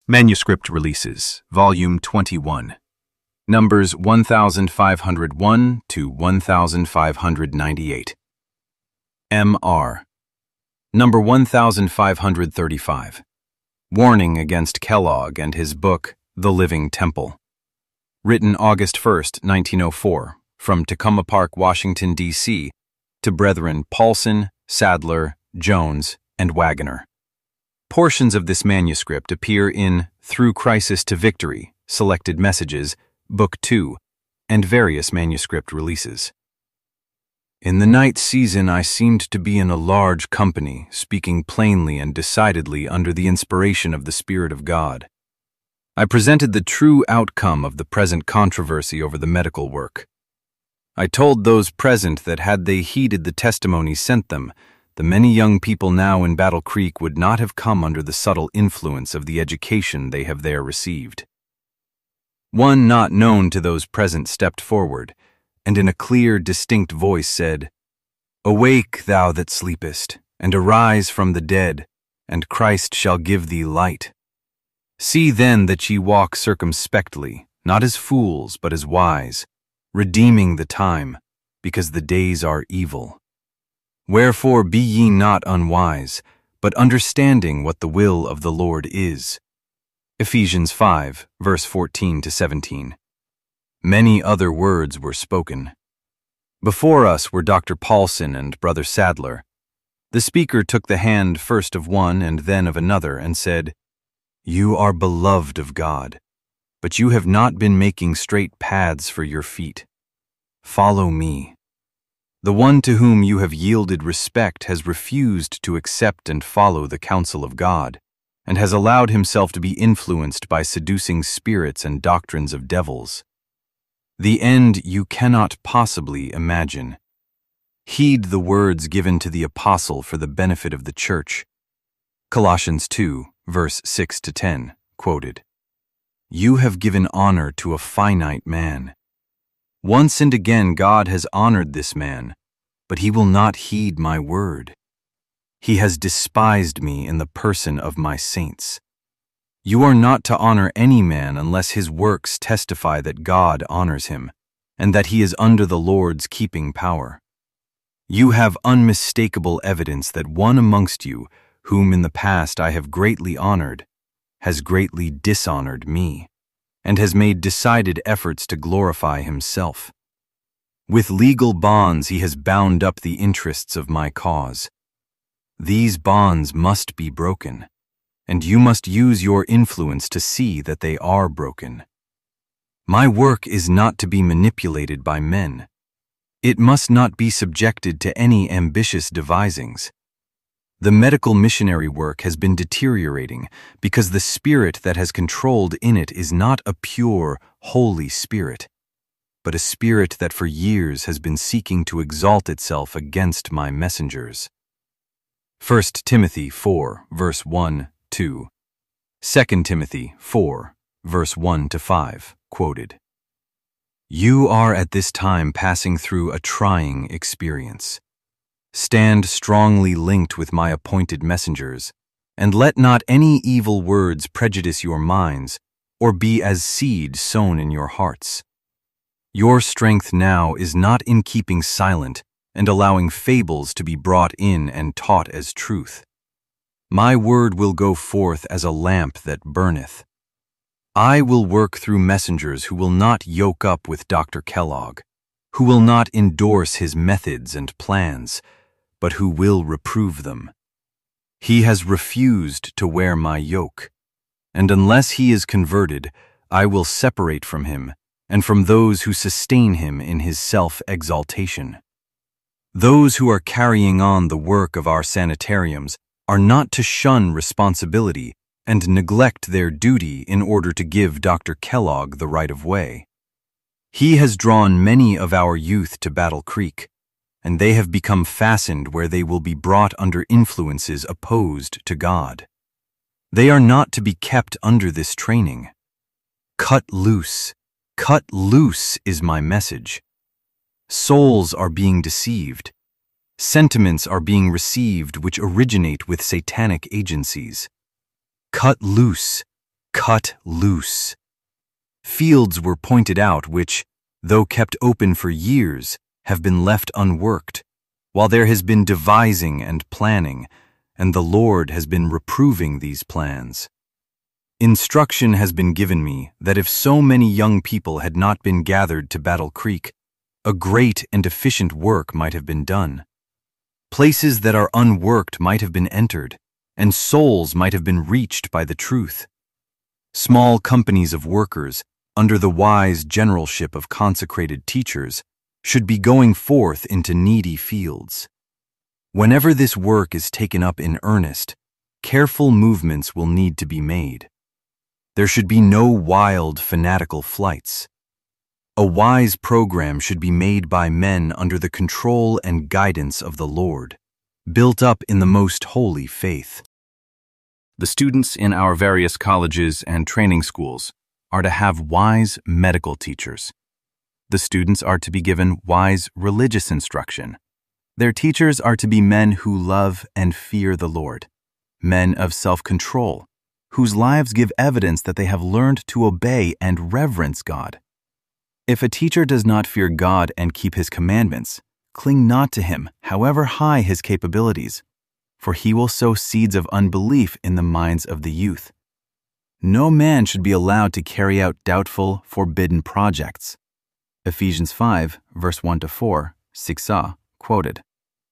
Manuscript Releases, Volume 21, Numbers 1501 to 1598. M.R. Number 1535. Warning against Kellogg and his book, The Living Temple. Written August 1, 1904, from Takoma Park, Washington, D.C., to Brethren Paulson, Sadler, Jones, and Waggoner. Portions of this manuscript appear in Through Crisis to Victory, Selected Messages, Book 2, and various manuscript releases. In the night season I seemed to be in a large company, speaking plainly and decidedly under the inspiration of the Spirit of God. I presented the true outcome of the present controversy over the medical work. I told those present that had they heeded the testimony sent them, the many young people now in Battle Creek would not have come under the subtle influence of the education they have there received. One not known to those present stepped forward, and in a clear, distinct voice said, "Awake, thou that sleepest, and arise from the dead, and Christ shall give thee light. See then that ye walk circumspectly, not as fools, but as wise, redeeming the time, because the days are evil. Wherefore be ye not unwise, but understanding what the will of the Lord is." Ephesians 5, verse 14 to 17. Many other words were spoken. Before us were Dr. Paulson and Brother Sadler. The speaker took the hand first of one and then of another and said, "You are beloved of God, but you have not been making straight paths for your feet. Follow me. The one to whom you have yielded respect has refused to accept and follow the counsel of God, and has allowed himself to be influenced by seducing spirits and doctrines of devils. The end you cannot possibly imagine. Heed the words given to the apostle for the benefit of the church." Colossians 2, verse 6 to 10, quoted. "You have given honor to a finite man. Once and again God has honored this man, but he will not heed my word. He has despised me in the person of my saints. You are not to honor any man unless his works testify that God honors him, and that he is under the Lord's keeping power. You have unmistakable evidence that one amongst you, whom in the past I have greatly honored, has greatly dishonored me, and has made decided efforts to glorify himself. With legal bonds he has bound up the interests of my cause. These bonds must be broken, and you must use your influence to see that they are broken. My work is not to be manipulated by men. It must not be subjected to any ambitious devisings. The medical missionary work has been deteriorating because the spirit that has controlled in it is not a pure, holy spirit, but a spirit that for years has been seeking to exalt itself against my messengers." 1 Timothy 4, verse 1, 2. 2 Timothy 4, verse 1 to 5, quoted. You are at this time passing through a trying experience. Stand strongly linked with my appointed messengers, and let not any evil words prejudice your minds or be as seed sown in your hearts. Your strength now is not in keeping silent and allowing fables to be brought in and taught as truth. My word will go forth as a lamp that burneth. I will work through messengers who will not yoke up with Dr. Kellogg, who will not endorse his methods and plans, but who will reprove them. He has refused to wear my yoke, and unless he is converted, I will separate from him and from those who sustain him in his self-exaltation. Those who are carrying on the work of our sanitariums are not to shun responsibility and neglect their duty in order to give Dr. Kellogg the right of way. He has drawn many of our youth to Battle Creek, and they have become fastened where they will be brought under influences opposed to God. They are not to be kept under this training. Cut loose is my message. Souls are being deceived. Sentiments are being received which originate with satanic agencies. Cut loose cut loose. Fields were pointed out which, though kept open for years, have been left unworked, while there has been devising and planning, and the Lord has been reproving these plans. Instruction has been given me that if so many young people had not been gathered to Battle Creek, a great and efficient work might have been done. Places that are unworked might have been entered, and souls might have been reached by the truth. Small companies of workers, under the wise generalship of consecrated teachers, should be going forth into needy fields. Whenever this work is taken up in earnest, careful movements will need to be made. There should be no wild, fanatical flights. A wise program should be made by men under the control and guidance of the Lord, built up in the most holy faith. The students in our various colleges and training schools are to have wise medical teachers. The students are to be given wise religious instruction. Their teachers are to be men who love and fear the Lord, men of self-control, whose lives give evidence that they have learned to obey and reverence God. If a teacher does not fear God and keep His commandments, cling not to him, however high his capabilities, for he will sow seeds of unbelief in the minds of the youth. No man should be allowed to carry out doubtful, forbidden projects. Ephesians 5, verse 1-4, 6a, quoted.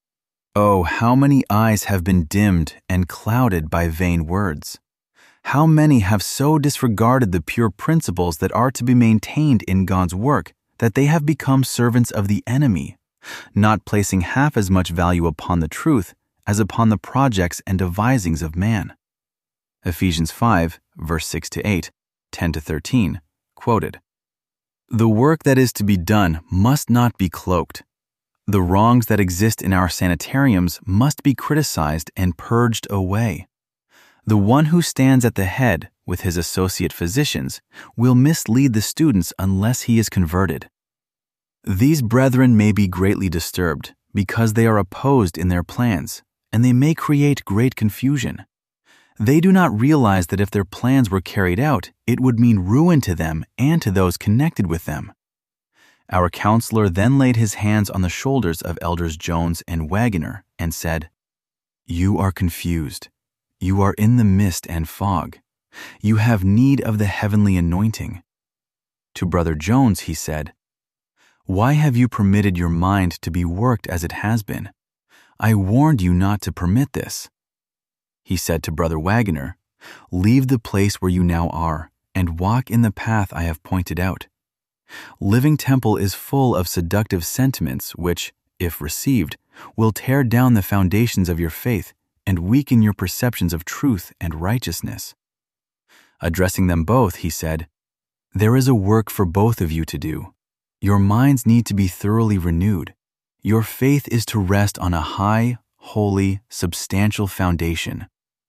Oh, how many eyes have been dimmed and clouded by vain words! How many have so disregarded the pure principles that are to be maintained in God's work that they have become servants of the enemy, not placing half as much value upon the truth as upon the projects and devisings of man. Ephesians 5, verse 6-8, 10-13, quoted. The work that is to be done must not be cloaked. The wrongs that exist in our sanitariums must be criticized and purged away. The one who stands at the head with his associate physicians will mislead the students unless he is converted. These brethren may be greatly disturbed because they are opposed in their plans, and they may create great confusion. They do not realize that if their plans were carried out, it would mean ruin to them and to those connected with them. Our counselor then laid his hands on the shoulders of Elders Jones and Wagoner and said, You are confused. You are in the mist and fog. You have need of the heavenly anointing. To Brother Jones he said, Why have you permitted your mind to be worked as it has been? I warned you not to permit this. He said to Brother Wagoner, Leave the place where you now are, and walk in the path I have pointed out. Living Temple is full of seductive sentiments which, if received, will tear down the foundations of your faith and weaken your perceptions of truth and righteousness. Addressing them both, he said, There is a work for both of you to do. Your minds need to be thoroughly renewed. Your faith is to rest on a high, holy, substantial foundation.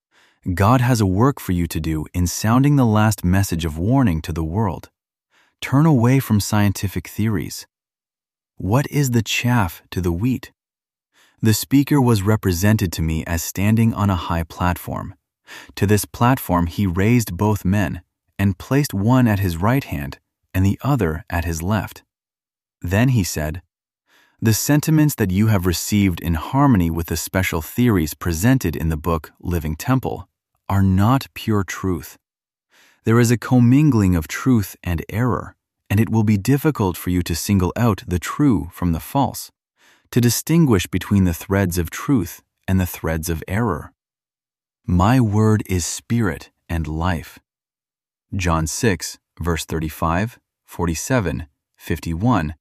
God has a work for you to do in sounding the last message of warning to the world. Turn away from scientific theories. What is the chaff to the wheat? The speaker was represented to me as standing on a high platform. To this platform he raised both men and placed one at his right hand and the other at his left. Then he said, The sentiments that you have received in harmony with the special theories presented in the book Living Temple are not pure truth. There is a commingling of truth and error, and it will be difficult for you to single out the true from the false, to distinguish between the threads of truth and the threads of error. My word is spirit and life. John 6, verse 35, 47, 51,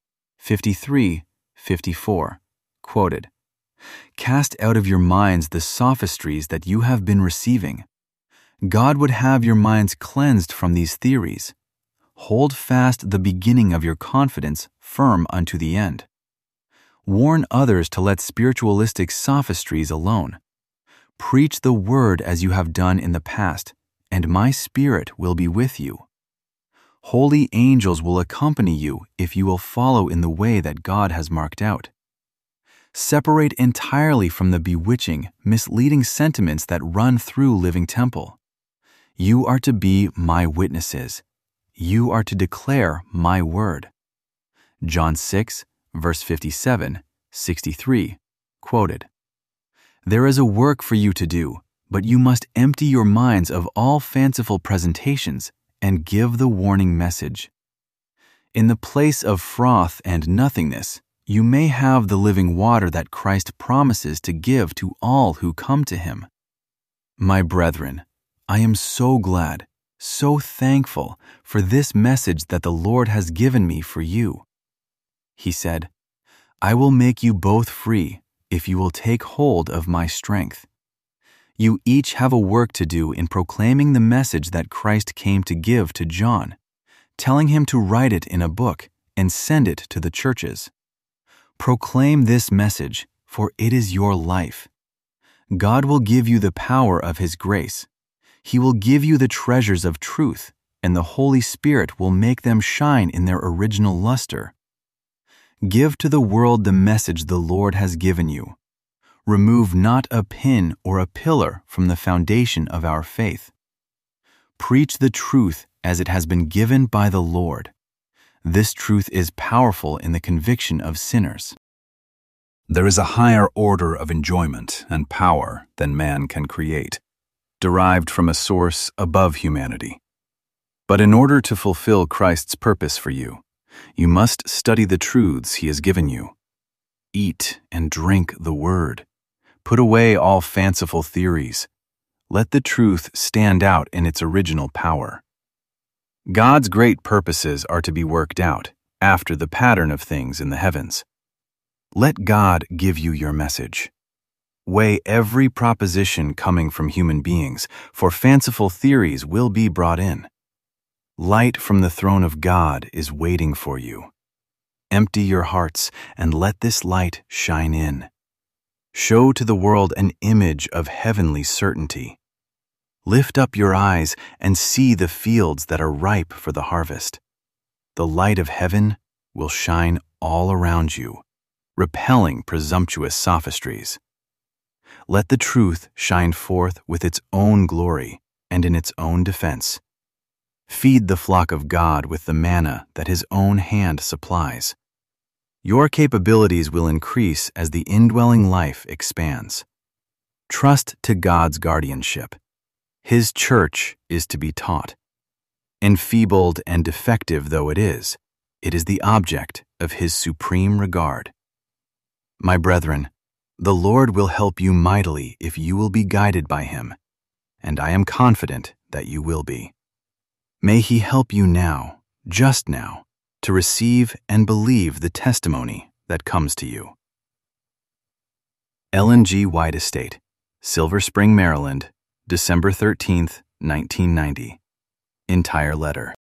53, 54, quoted. Cast out of your minds the sophistries that you have been receiving. God would have your minds cleansed from these theories. Hold fast the beginning of your confidence firm unto the end. Warn others to let spiritualistic sophistries alone. Preach the word as you have done in the past, and my spirit will be with you. Holy angels will accompany you if you will follow in the way that God has marked out. Separate entirely from the bewitching, misleading sentiments that run through Living Temple. You are to be my witnesses. You are to declare my word. John 6, verse 57, 63, quoted. There is a work for you to do, but you must empty your minds of all fanciful presentations and give the warning message. In the place of froth and nothingness, you may have the living water that Christ promises to give to all who come to him. My brethren, I am so glad, so thankful for this message that the Lord has given me for you. He said, I will make you both free if you will take hold of my strength. You each have a work to do in proclaiming the message that Christ came to give to John, telling him to write it in a book and send it to the churches. Proclaim this message, for it is your life. God will give you the power of his grace. He will give you the treasures of truth, and the Holy Spirit will make them shine in their original luster. Give to the world the message the Lord has given you. Remove not a pin or a pillar from the foundation of our faith. Preach the truth as it has been given by the Lord. This truth is powerful in the conviction of sinners. There is a higher order of enjoyment and power than man can create, derived from a source above humanity. But in order to fulfill Christ's purpose for you, you must study the truths he has given you. Eat and drink the word. Put away all fanciful theories. Let the truth stand out in its original power. God's great purposes are to be worked out after the pattern of things in the heavens. Let God give you your message. Weigh every proposition coming from human beings, for fanciful theories will be brought in. Light from the throne of God is waiting for you. Empty your hearts and let this light shine in. Show to the world an image of heavenly certainty. Lift up your eyes and see the fields that are ripe for the harvest. The light of heaven will shine all around you, repelling presumptuous sophistries. Let the truth shine forth with its own glory and in its own defense. Feed the flock of God with the manna that his own hand supplies. Your capabilities will increase as the indwelling life expands. Trust to God's guardianship. His church is to be taught. Enfeebled and defective though it is the object of his supreme regard. My brethren, the Lord will help you mightily if you will be guided by him, and I am confident that you will be. May he help you now, just now, to receive and believe the testimony that comes to you. Ellen G. White Estate, Silver Spring, Maryland, December 13, 1990. Entire letter.